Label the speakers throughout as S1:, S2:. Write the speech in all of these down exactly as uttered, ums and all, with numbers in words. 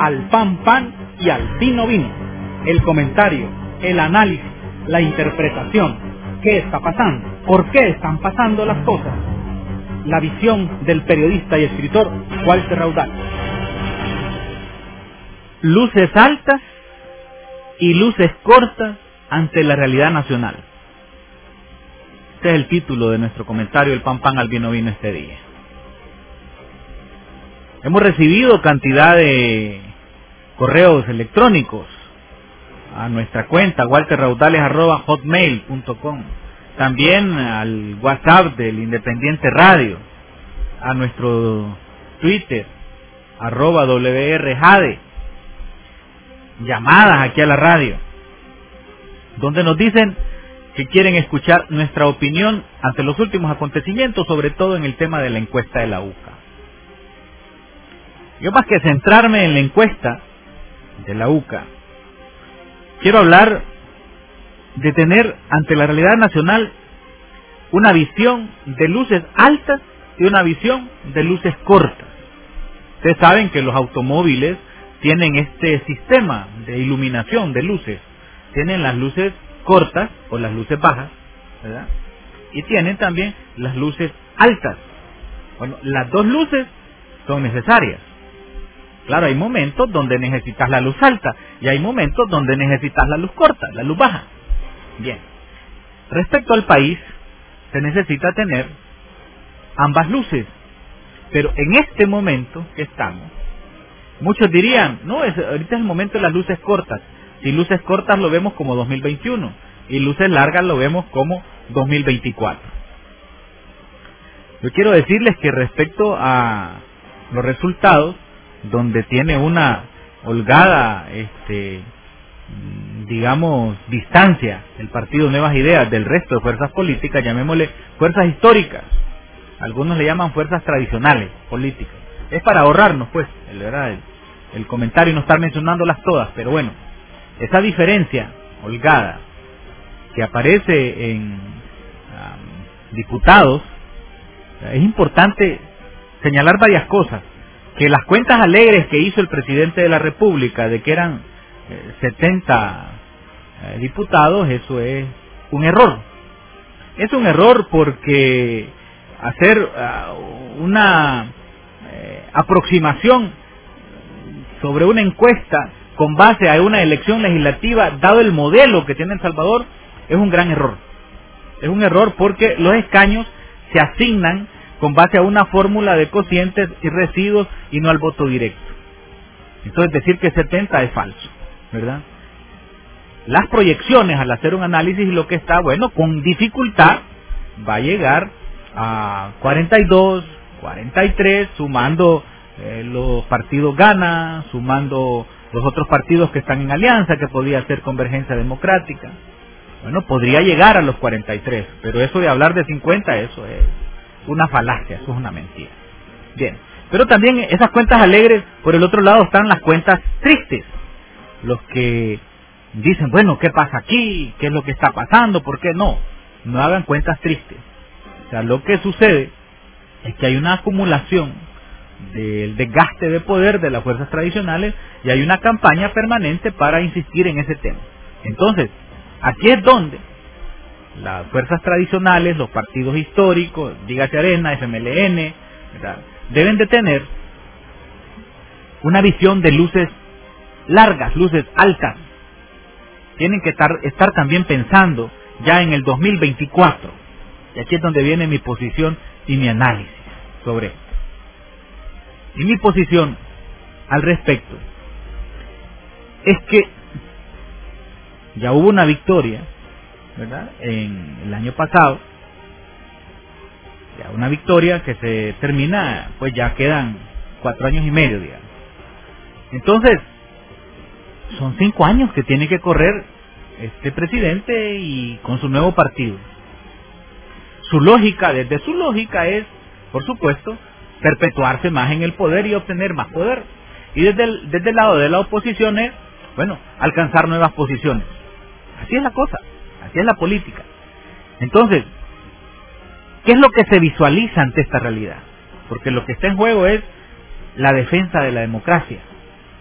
S1: al pan pan y al vino vino. El comentario, el análisis, la interpretación. ¿Qué está pasando? ¿Por qué están pasando las cosas? La visión del periodista y escritor Walter Raudal. Luces altas y luces cortas ante la realidad nacional. Este es el título de nuestro comentario, el pan pan al vino vino este día. Hemos recibido cantidad de correos electrónicos a nuestra cuenta walter raudales arroba hotmail punto com, también al WhatsApp del Independiente Radio, a nuestro Twitter arroba W R Jade, llamadas aquí a la radio, donde nos dicen que quieren escuchar nuestra opinión ante los últimos acontecimientos, sobre todo en el tema de la encuesta de la U C A. Yo, más que centrarme en la encuesta de la U C A, quiero hablar de tener ante la realidad nacional una visión de luces altas y una visión de luces cortas. Ustedes saben que los automóviles tienen este sistema de iluminación de luces. Tienen las luces cortas o las luces bajas, ¿verdad? Y tienen también las luces altas. Bueno, las dos luces son necesarias. Claro, hay momentos donde necesitas la luz alta y hay momentos donde necesitas la luz corta, la luz baja. Bien, respecto al país, se necesita tener ambas luces, pero en este momento que estamos, muchos dirían, no, es, ahorita es el momento de las luces cortas. Si luces cortas lo vemos como dos mil veintiuno y luces largas lo vemos como dos mil veinticuatro. Yo quiero decirles que respecto a los resultados, donde tiene una holgada, este, digamos, distancia el partido Nuevas Ideas del resto de fuerzas políticas, llamémosle fuerzas históricas, algunos le llaman fuerzas tradicionales políticas, es para ahorrarnos pues el, ¿verdad? el, el comentario y no estar mencionándolas todas, pero bueno, esa diferencia holgada que aparece en um, diputados, es importante señalar varias cosas. Que las cuentas alegres que hizo el presidente de la República de que eran eh, setenta eh, diputados, eso es un error. Es un error porque hacer uh, una eh, aproximación sobre una encuesta con base a una elección legislativa, dado el modelo que tiene El Salvador, es un gran error. Es un error porque los escaños se asignan con base a una fórmula de cocientes y residuos y no al voto directo. Entonces decir que setenta es falso, ¿verdad? Las proyecciones al hacer un análisis y lo que está, bueno, con dificultad va a llegar a cuarenta y dos, cuarenta y tres, sumando eh, los partidos Gana, sumando los otros partidos que están en alianza, que podría ser Convergencia Democrática. Bueno, podría llegar a los cuarenta y tres, pero eso de hablar de cincuenta, eso es una falacia, eso es una mentira. Bien, pero también esas cuentas alegres, por el otro lado están las cuentas tristes, los que dicen, bueno, ¿qué pasa aquí? ¿Qué es lo que está pasando? ¿Por qué no? No hagan cuentas tristes. O sea, lo que sucede es que hay una acumulación del desgaste de poder de las fuerzas tradicionales y hay una campaña permanente para insistir en ese tema. Entonces, aquí es donde las fuerzas tradicionales, los partidos históricos, dígase Arena, F M L N, ¿verdad?, deben de tener una visión de luces largas, luces altas. Tienen que estar, estar también pensando ya en el dos mil veinticuatro. Y aquí es donde viene mi posición y mi análisis sobre esto. Y mi posición al respecto es que ya hubo una victoria, ¿verdad?, en el año pasado, ya una victoria que se termina, pues ya quedan cuatro años y medio, digamos. Entonces, son cinco años que tiene que correr este presidente y con su nuevo partido. Su lógica, desde su lógica es, por supuesto, perpetuarse más en el poder y obtener más poder. Y desde el, desde el lado de la oposición es, bueno, alcanzar nuevas posiciones. Así es la cosa. Así es la política. Entonces, ¿qué es lo que se visualiza ante esta realidad? Porque lo que está en juego es la defensa de la democracia.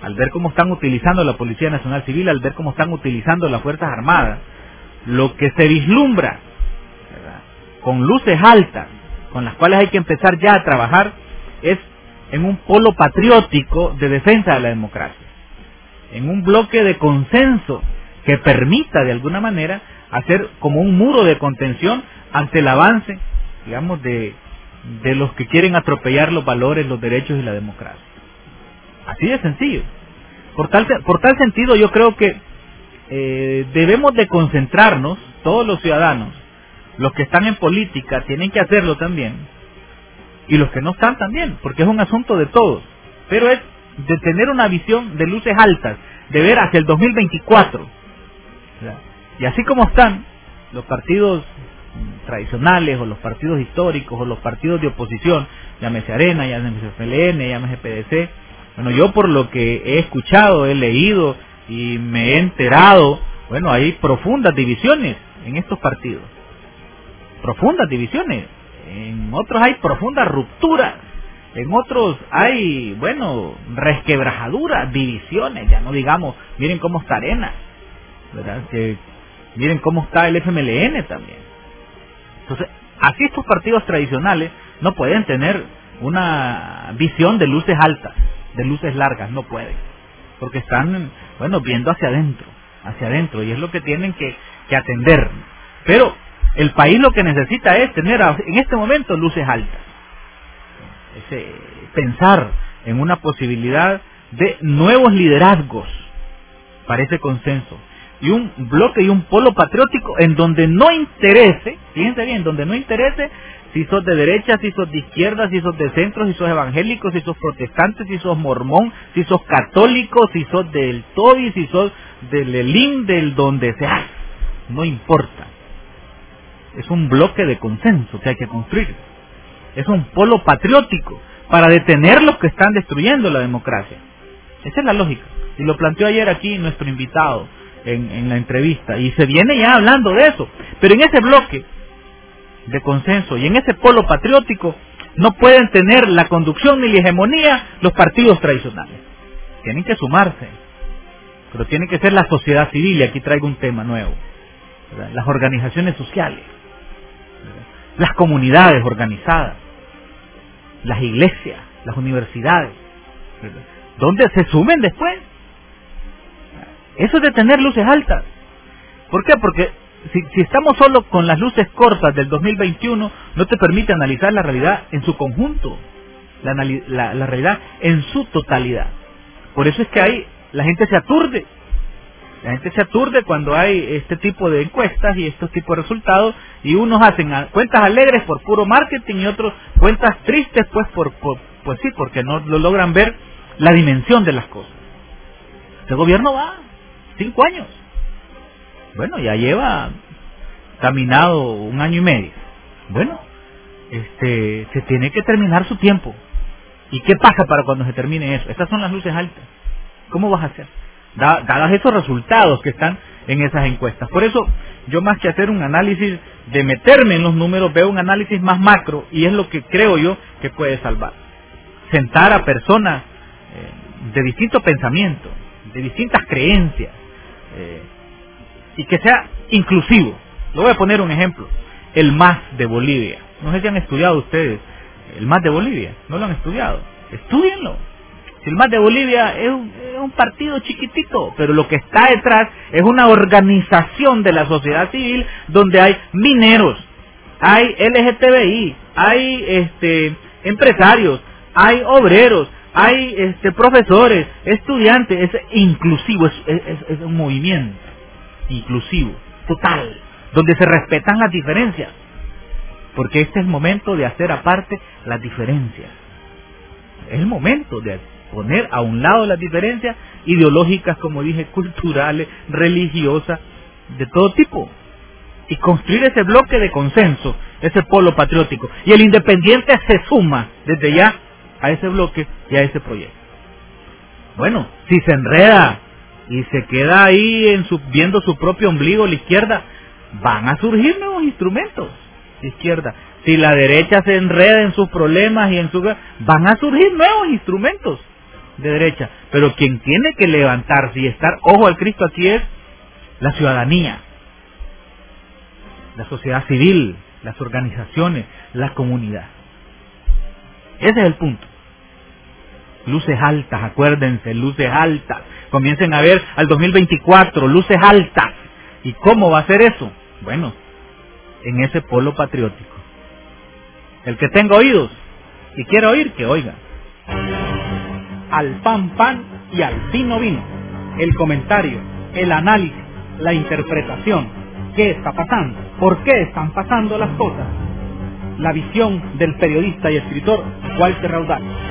S1: al ver cómo están utilizando la Policía Nacional Civil, al ver cómo están utilizando las Fuerzas Armadas, lo que se vislumbra, ¿verdad?, con luces altas, con las cuales hay que empezar ya a trabajar, es en un polo patriótico de defensa de la democracia, en un bloque de consenso que permita de alguna manera hacer como un muro de contención ante el avance, digamos, de, de los que quieren atropellar los valores, los derechos y la democracia. Así de sencillo. Por tal, por tal sentido, yo creo que eh, debemos de concentrarnos, todos los ciudadanos, los que están en política tienen que hacerlo también, y los que no están también, porque es un asunto de todos, pero es de tener una visión de luces altas, de ver hacia el dos mil veinticuatro, ¿verdad? Y así como están los partidos tradicionales, o los partidos históricos, o los partidos de oposición, llámese Arena, llámese F L N, llámese P D C, bueno, yo por lo que he escuchado, he leído y me he enterado, bueno, hay profundas divisiones en estos partidos, profundas divisiones, en otros hay profundas rupturas, en otros hay, bueno, resquebrajaduras, divisiones, ya no digamos, miren cómo está Arena, ¿verdad?, que miren cómo está el F M L N también. Entonces, así estos partidos tradicionales no pueden tener una visión de luces altas, de luces largas, no pueden, porque están, bueno, viendo hacia adentro, hacia adentro, y es lo que tienen que, que atender. Pero el país lo que necesita es tener en este momento luces altas, es, eh, pensar en una posibilidad de nuevos liderazgos para ese consenso, y un bloque y un polo patriótico en donde no interese, fíjense bien, donde no interese si sos de derecha, si sos de izquierda, si sos de centro, si sos evangélico, si sos protestante, si sos mormón, si sos católico, si sos del Toby, si sos del Elín, del donde sea, no importa. Es un bloque de consenso que hay que construir. Es un polo patriótico para detener los que están destruyendo la democracia. Esa es la lógica. Y lo planteó ayer aquí nuestro invitado en, en la entrevista. Y se viene ya hablando de eso. Pero en ese bloque de consenso y en ese polo patriótico no pueden tener la conducción ni la hegemonía los partidos tradicionales. Tienen que sumarse. Pero tiene que ser la sociedad civil, y aquí traigo un tema nuevo, ¿verdad?, las organizaciones sociales, ¿verdad?, las comunidades organizadas, las iglesias, las universidades, ¿verdad?, donde se sumen después. Eso es de tener luces altas. ¿Por qué? Porque si, si estamos solo con las luces cortas del dos mil veintiuno, no te permite analizar la realidad en su conjunto, la, la, la realidad en su totalidad. Por eso es que hay, la gente se aturde. La gente se aturde cuando hay este tipo de encuestas y estos tipos de resultados, y unos hacen cuentas alegres por puro marketing y otros cuentas tristes pues por, por pues sí, porque no lo logran ver la dimensión de las cosas. Este gobierno va cinco años. Bueno, ya lleva caminado un año y medio. Bueno, este se tiene que terminar su tiempo. ¿Y qué pasa para cuando se termine eso? Estas son las luces altas. ¿Cómo vas a hacer? Dadas esos resultados que están en esas encuestas. Por eso, yo más que hacer un análisis de meterme en los números, veo un análisis más macro, y es lo que creo yo que puede salvar. Sentar a personas eh, de distintos pensamientos, de distintas creencias, eh, y que sea inclusivo. Le voy a poner un ejemplo. El M A S de Bolivia. No sé si han estudiado ustedes el M A S de Bolivia. ¿No lo han estudiado? Estúdienlo. Si el M A S de Bolivia es un, es un partido chiquitito, pero lo que está detrás es una organización de la sociedad civil donde hay mineros, hay L G T B I, hay este empresarios, hay obreros, hay este profesores, estudiantes. Es inclusivo, es, es, es un movimiento inclusivo, total, donde se respetan las diferencias, porque este es el momento de hacer aparte las diferencias. Es el momento de poner a un lado las diferencias ideológicas, como dije, culturales, religiosas, de todo tipo, y construir ese bloque de consenso, ese polo patriótico. Y el independiente se suma desde ya a ese bloque y a ese proyecto. Bueno, si se enreda y se queda ahí en su, viendo su propio ombligo la izquierda, van a surgir nuevos instrumentos de izquierda. Si la derecha se enreda en sus problemas y en su, van a surgir nuevos instrumentos de derecha, pero quien tiene que levantarse y estar ojo al Cristo aquí es la ciudadanía, la sociedad civil, las organizaciones, la comunidad. Ese es el punto. Luces altas, acuérdense, luces altas. Comiencen a ver al dos mil veinticuatro, luces altas. ¿Y cómo va a ser eso? Bueno, en ese polo patriótico. El que tenga oídos y quiera oír, que oiga.
S2: Al pan pan y al vino vino. El comentario, el análisis, la interpretación. ¿Qué está pasando? ¿Por qué están pasando las cosas? La visión del periodista y escritor Walter Raudal.